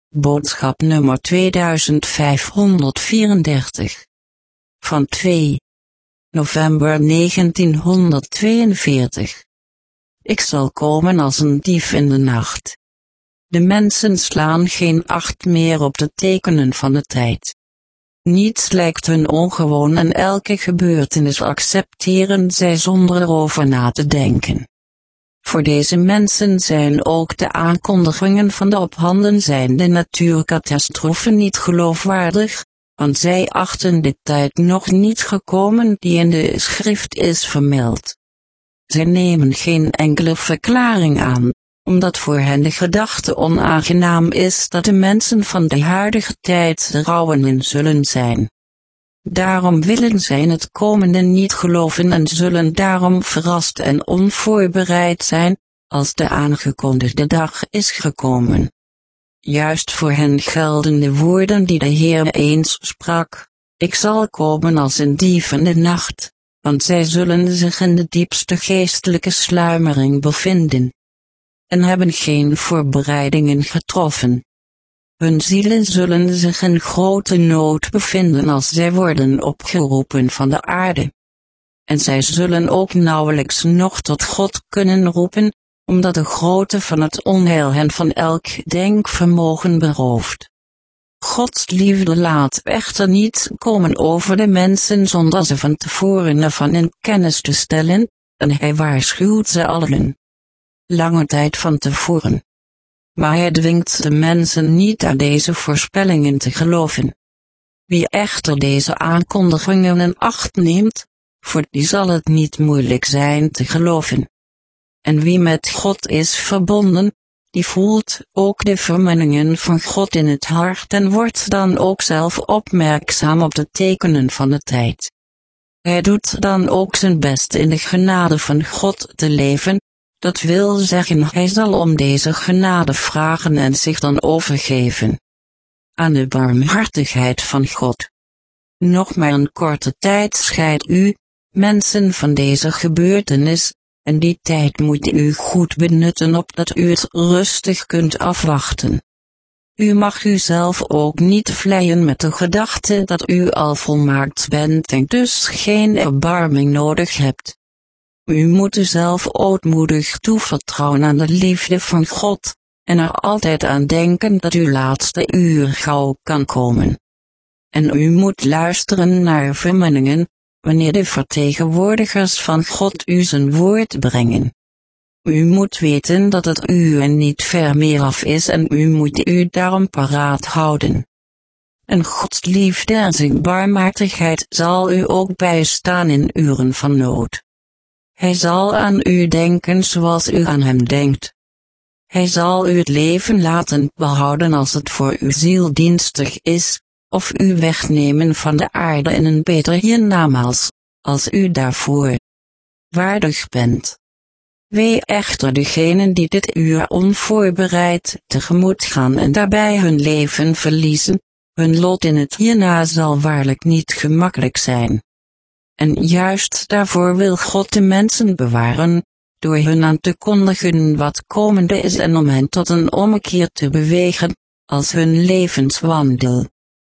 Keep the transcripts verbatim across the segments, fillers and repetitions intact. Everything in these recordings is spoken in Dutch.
Boodschap nummer tweeduizendvijfhonderdvierendertig. Van twee november negentienhonderdtweeënveertig. Ik zal komen als een dief in de nacht. De mensen slaan geen acht meer op de tekenen van de tijd. Niets lijkt hun ongewoon en elke gebeurtenis accepteren zij zonder erover na te denken. Voor deze mensen zijn ook de aankondigingen van de op handen zijnde natuurcatastrofen niet geloofwaardig, want zij achten de tijd nog niet gekomen die in de schrift is vermeld. Zij nemen geen enkele verklaring aan, omdat voor hen de gedachte onaangenaam is dat de mensen van de huidige tijd de rouwen zullen zijn. Daarom willen zij in het komende niet geloven en zullen daarom verrast en onvoorbereid zijn, als de aangekondigde dag is gekomen. Juist voor hen gelden de woorden die de Heer eens sprak: ik zal komen als een dief in de nacht, want zij zullen zich in de diepste geestelijke sluimering bevinden en hebben geen voorbereidingen getroffen. Hun zielen zullen zich in grote nood bevinden als zij worden opgeroepen van de aarde. En zij zullen ook nauwelijks nog tot God kunnen roepen, omdat de grootte van het onheil hen van elk denkvermogen berooft. Gods liefde laat echter niet komen over de mensen zonder ze van tevoren ervan in kennis te stellen, en hij waarschuwt ze allen lange tijd van tevoren. Maar hij dwingt de mensen niet aan deze voorspellingen te geloven. Wie echter deze aankondigingen in acht neemt, voor die zal het niet moeilijk zijn te geloven. En wie met God is verbonden, die voelt ook de vermenningen van God in het hart en wordt dan ook zelf opmerkzaam op de tekenen van de tijd. Hij doet dan ook zijn best in de genade van God te leven. Dat wil zeggen, hij zal om deze genade vragen en zich dan overgeven aan de barmhartigheid van God. Nog maar een korte tijd scheidt u, mensen, van deze gebeurtenis, en die tijd moet u goed benutten opdat u het rustig kunt afwachten. U mag uzelf ook niet vleien met de gedachte dat u al volmaakt bent en dus geen erbarming nodig hebt. U moet uzelf ootmoedig toevertrouwen aan de liefde van God, en er altijd aan denken dat uw laatste uur gauw kan komen. En u moet luisteren naar vermaningen, wanneer de vertegenwoordigers van God u zijn woord brengen. U moet weten dat het uur niet ver meer af is en u moet u daarom paraat houden. En Gods liefde en zijn barmhartigheid zal u ook bijstaan in uren van nood. Hij zal aan u denken zoals u aan hem denkt. Hij zal u het leven laten behouden als het voor uw ziel dienstig is, of u wegnemen van de aarde in een beter hiernamaals, als u daarvoor waardig bent. Wee echter degenen die dit uur onvoorbereid tegemoet gaan en daarbij hun leven verliezen, hun lot in het hierna zal waarlijk niet gemakkelijk zijn. En juist daarvoor wil God de mensen bewaren, door hun aan te kondigen wat komende is en om hen tot een ommekeer te bewegen, als hun levenswandel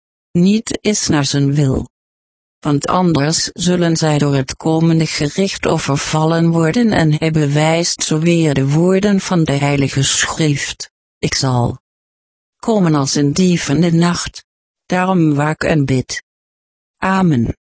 niet is naar zijn wil. Want anders zullen zij door het komende gericht overvallen worden en hij bewijst zo weer de woorden van de Heilige Schrift: ik zal komen als een dief in de nacht, daarom waak en bid. Amen.